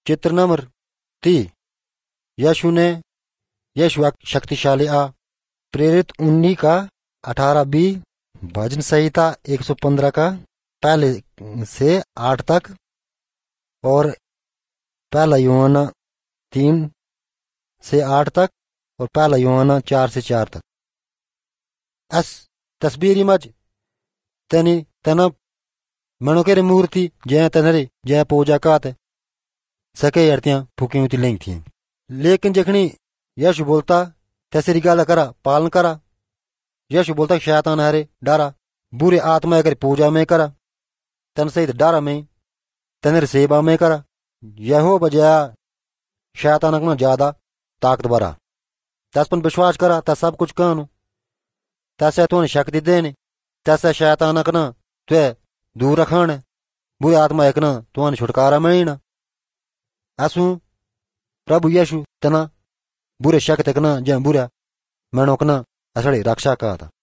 चित्र नंबर 30। यीशु शक्तिशाली आ प्रेरित 19 का 18-20 भजन संहिता 115 का पहले से 8 तक और पहला यूहन्ना 3 से 8 तक और पहला यूहन्ना 4 से 4 तक। अस तस्वीरी मज तनी तना मणोकेरे मूर्ति जय तनरे जय पूजा काते सके अर्तियां फूकी होती लेंग थी। लेकिन जखनी यीशु बोलता तैसे गाला करा पालन करा। यीशु बोलता शैतान हरे डारा बुरे आत्मा अगर पूजा में करा तन सहित डारा में तनर सेवा में करा। यहो बजाया शैतान अपना ज्यादा ताकतवर आ तस पर विश्वास करा तस सब कुछ कहनु तैसे तुने शक्ति देने तैसे शैतान अकना त्वे दूर रखाने बुरे आत्मा एकना तुने छुटकारा मिलना। असू प्रभु यीशु तना बुरे शक्ति कना जय बुरा मनोकना असड़ी रक्षा का था।